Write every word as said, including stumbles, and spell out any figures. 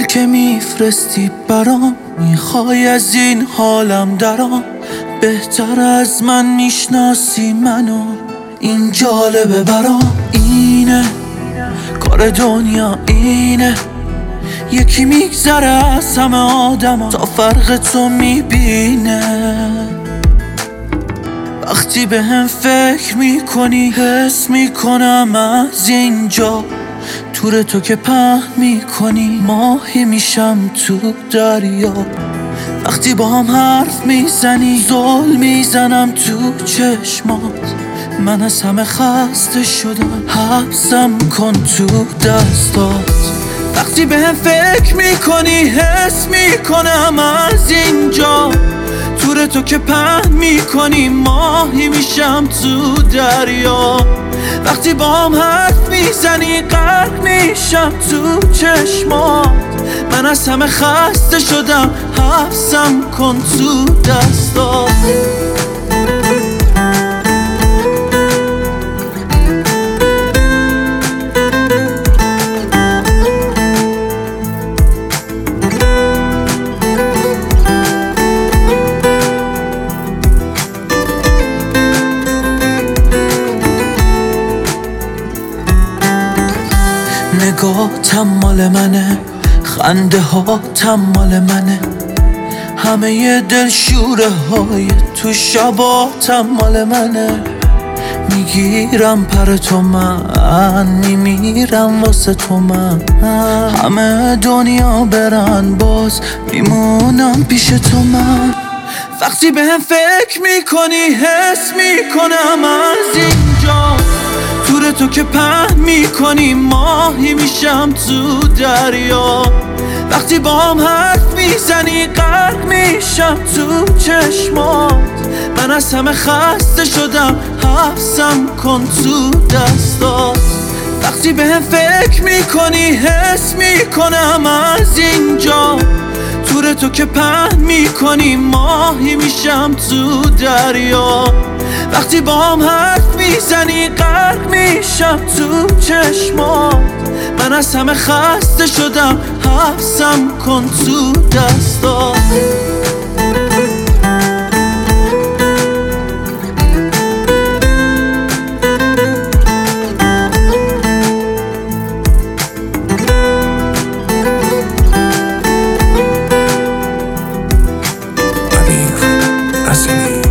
که میفرستی برام، میخوای از این حالم درام. بهتر از من میشناسی منو، این جالبه برام. اینه کار دنیا، اینه یکی میگذره از همه آدم تا فرق تو میبینه. وقتی به هم فکر میکنی حس میکنم از اینجا، تور تو که پهن میکنی ماهی میشم تو دریا. وقتی با هم حرف میزنی زل میزنم تو چشمات. من از همه خسته شدم، حبسم کن تو دستات. وقتی به هم فکر میکنی حس میکنم از اینجا، تور تو که پهن میکنی ماهی میشم تو دریا. وقتی با هم حرف میزنی غرق میشم تو چشمات. من از همه خسته شدم، حبسم کن تو دستات. نگاه مال منه، خنده ها مال منه، همه دلشوره های تو شبات مال منه. میگیرم پر تو من، میمیرم واسه تو من. همه دنیا برن باز میمونم پیش تو من. وقتی به هم فکر میکنی حس میکنم از اینجا، تور تو که پهن میکنی ماهی میشم تو دریا. وقتی با هم حرف میزنی غرق میشم تو چشمات. من از همه خسته شدم، حبسم کن تو دستات. وقتی به هم فکر میکنی حس میکنم از اینجا، تور تو که پهن میکنی ماهی میشم تو دریا. وقتی با هم حرف میزنی غرق میشم تو چشمات. من از همه خسته شدم، حبسم کن تو دستات. Amir Asimi.